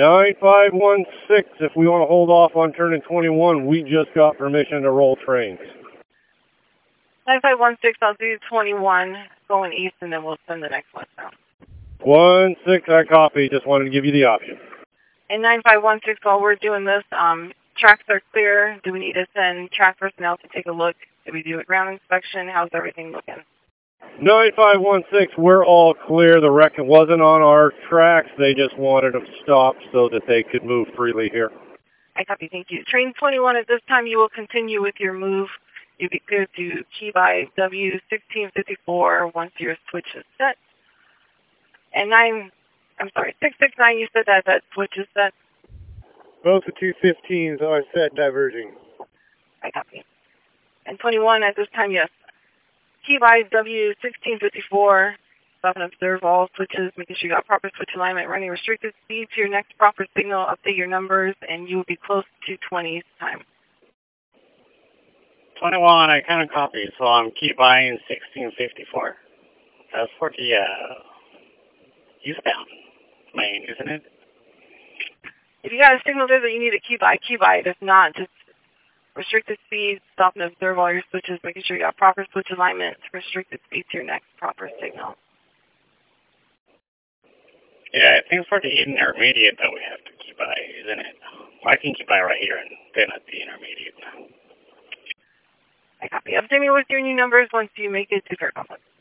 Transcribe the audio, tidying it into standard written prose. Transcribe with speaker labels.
Speaker 1: 9516, if we want to hold off on turning 21, we just got permission to roll trains.
Speaker 2: 9516, I'll do 21 going east, and then we'll send the next one down.
Speaker 1: 16, I copy. Just wanted to give you the option.
Speaker 2: And 9516, while we're doing this, tracks are clear. Do we need to send track personnel to take a look? Did we do a ground inspection? How's everything looking?
Speaker 1: 9516, we're all clear. The wreck wasn't on our tracks. They just wanted them stopped so that they could move freely here.
Speaker 2: I copy, thank you. Train 21, at this time you will continue with your move. You'll be cleared to key by W1654 once your switch is set. And 669, you said that switch is set?
Speaker 3: Both the 215s are set diverging.
Speaker 2: I copy. And 21, at this time, yes. Key by W1654. Stop and observe all switches, making sure you got proper switch alignment, running restricted speed to your next proper signal, update your numbers, and you will be close to 20's time.
Speaker 4: 21, I kind of copy, so I'm key buying 1654. That's for the eastbound lane, isn't it?
Speaker 2: If you got a signal there that you need a key by it. If not, just restricted speed, stop and observe all your switches, making sure you got proper switch alignment, restricted speed to your next proper signal.
Speaker 4: Yeah, I think it's for the intermediate that we have to key by, isn't it? Well, I can key by right here and then at the intermediate.
Speaker 2: I copy. Update me with your new numbers once you make it to Faircomplexes.